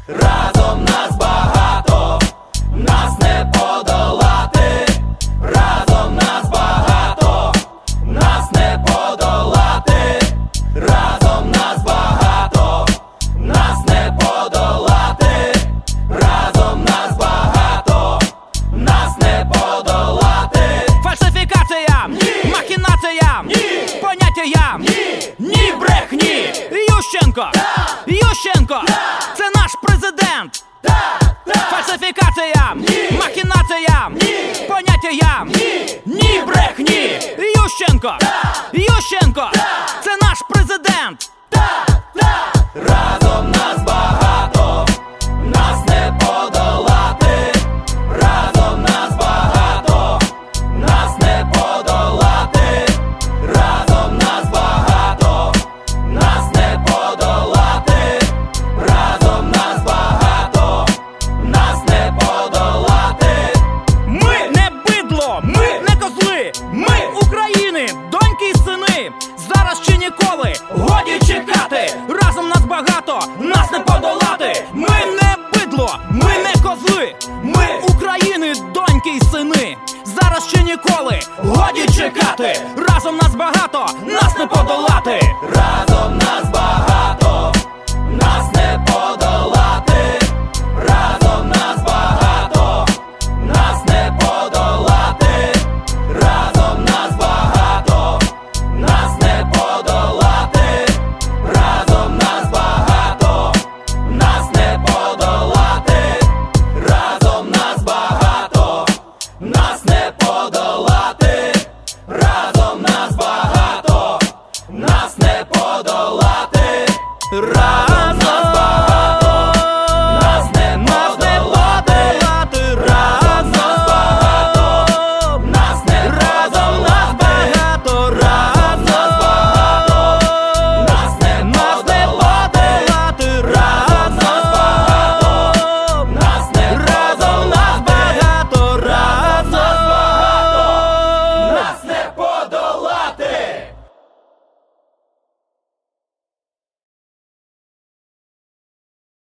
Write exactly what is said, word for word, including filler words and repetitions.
Разом нас багато, нас не подолати. Разом нас багато, нас не подолати. Разом нас багато, нас не подолати. Разом нас багато, нас не подолати. Фальсифікаціям, Ні! махінаціям, Ні! поняттям, Ні! ні брехні. Ющенко, Так! Ющенко, Так! це наш президент. Так, так, Фальсифікаціям, Ні! махінаціям, Ні! поняттям, ні, ні брехні. Ющенко, Так! Ющенко, Так! це наш президент. так, так. Разом нас багато, нас не подолати. Разом нас багато, нас не подолати. Разом нас багато, нас не подолати. Разом нас багато, нас не подолати. Ми не бидло, ми не козли, ми України, доньки і сини. Зараз чи ніколи, годі чекати. Разом нас багато, нас не подолати. Ми не бидло, ми не козли, ми України, доньки і сини. Зараз чи ніколи, годі чекати. Разом нас багато, нас не подолати.